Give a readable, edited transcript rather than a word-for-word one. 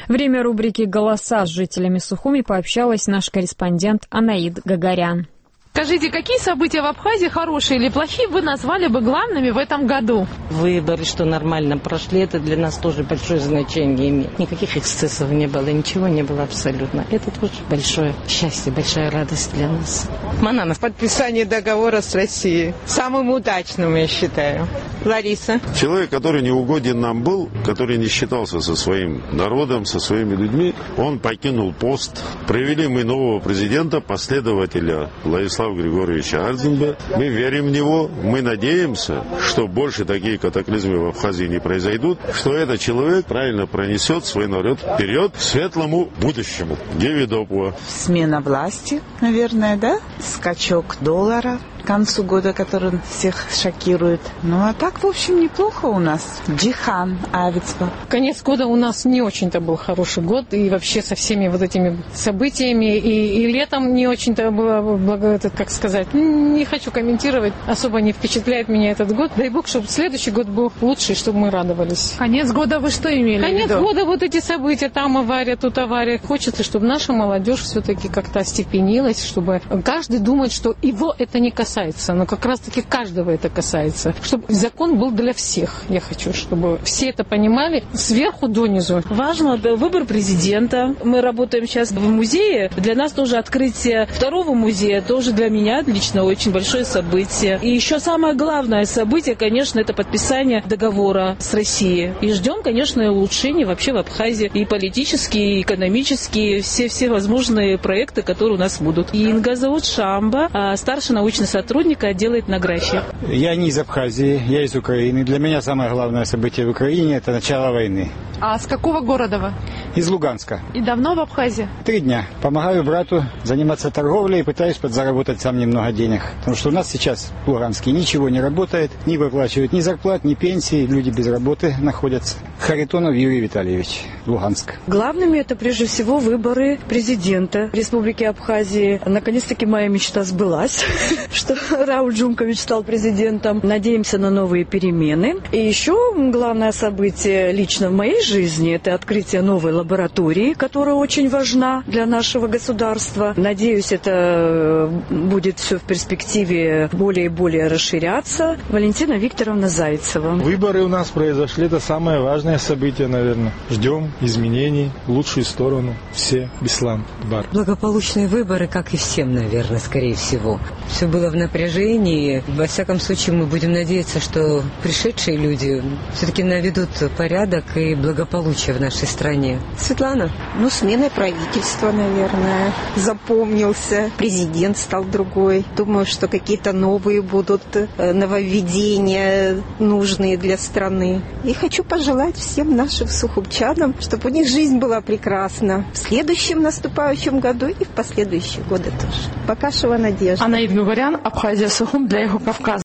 Время рубрики «Голоса» с жителями Сухуми пообщалась наш корреспондент Анаид Гагарян. Скажите, какие события в Абхазии, хорошие или плохие, вы назвали бы главными в этом году? Выборы, что нормально прошли, это для нас тоже большое значение имеет. Никаких эксцессов не было, ничего не было абсолютно. Это тоже большое счастье, большая радость для нас. Мананов. Подписание договора с Россией. Самым удачным, я считаю. Лариса. Человек, который не угоден нам был, который не считался со своим народом, со своими людьми, он покинул пост. Привели мы нового президента, последователя Владислава Григорьевича Арзенбе. Мы верим в него, мы надеемся, что больше такие катаклизмы в Абхазии не произойдут, что этот человек правильно пронесет свой народ вперед к светлому будущему. Гевидопуа. Смена власти, наверное, да? Скачок доллара к концу года, который всех шокирует. Ну, а так, в общем, неплохо у нас. Джихан Авицба. Конец года у нас не очень-то был хороший год, и вообще со всеми вот этими событиями, и летом не очень-то было, как сказать, не хочу комментировать, особо не впечатляет меня этот год. Дай бог, чтобы следующий год был лучший, чтобы мы радовались. Конец года вы что имели в виду? Конец года вот эти события, там авария, тут авария. Хочется, чтобы наша молодежь все-таки как-то остепенилась, чтобы каждый думает, что его это не касается. Но как раз-таки каждого это касается. Чтобы закон был для всех. Я хочу, чтобы все это понимали сверху донизу. Важно выбор президента. Мы работаем сейчас в музее. Для нас тоже открытие второго музея, тоже для меня лично очень большое событие. И еще самое главное событие, конечно, это подписание договора с Россией. И ждем, конечно, улучшений вообще в Абхазии. И политические, и экономические, все возможные проекты, которые у нас будут. И Инга зовут Шамба, старший научный сотрудник отдела этнографии. Я не из Абхазии, я из Украины. Для меня самое главное событие в Украине – это начало войны. А с какого города вы? Из Луганска. И давно в Абхазии? 3 дня. Помогаю брату заниматься торговлей и пытаюсь подзаработать сам немного денег. Потому что у нас сейчас в Луганске ничего не работает, не выплачивают ни зарплат, ни пенсии, люди без работы находятся. Харитонов Юрий Витальевич, Луганск. Главными это прежде всего выборы президента Республики Абхазии. Наконец-таки моя мечта сбылась, что Рауль Джумкович стал президентом. Надеемся на новые перемены. И еще главное событие лично в моей жизни – это открытие новой лаборатории, которая очень важна для нашего государства. Надеюсь, это будет все в перспективе более и более расширяться. Валентина Викторовна Зайцева. Выборы у нас произошли, это самое важное событие, наверное. Ждем изменений в лучшую сторону. Все. Беслан. Бар. Благополучные выборы, как и всем, наверное, скорее всего. Все было в напряжении. Во всяком случае, мы будем надеяться, что пришедшие люди все-таки наведут порядок и благополучие в нашей стране. Светлана? Сменой правительства, наверное, запомнился. Президент стал другой. Думаю, что какие-то новые будут нововведения, нужные для страны. И хочу пожелать всем нашим сухумчанам, чтобы у них жизнь была прекрасна в следующем наступающем году и в последующие годы тоже. Бакашева Надежда. Анаид Гагарян, Абхазия, Сухум для Его Кавказа.